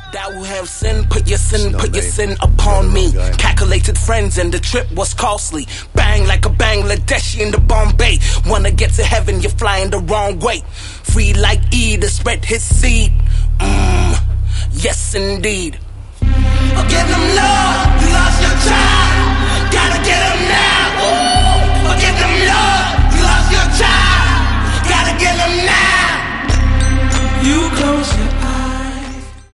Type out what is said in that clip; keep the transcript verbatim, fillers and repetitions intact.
Thou who have sin, put your sin, put your sin upon me. Calculated friends and the trip was costly. Bang like a Bangladeshi in the Bombay. Wanna get to heaven, you're flying the wrong way. Free like E to spread his seed. Mmm, yes indeed. Forgive them, Lord.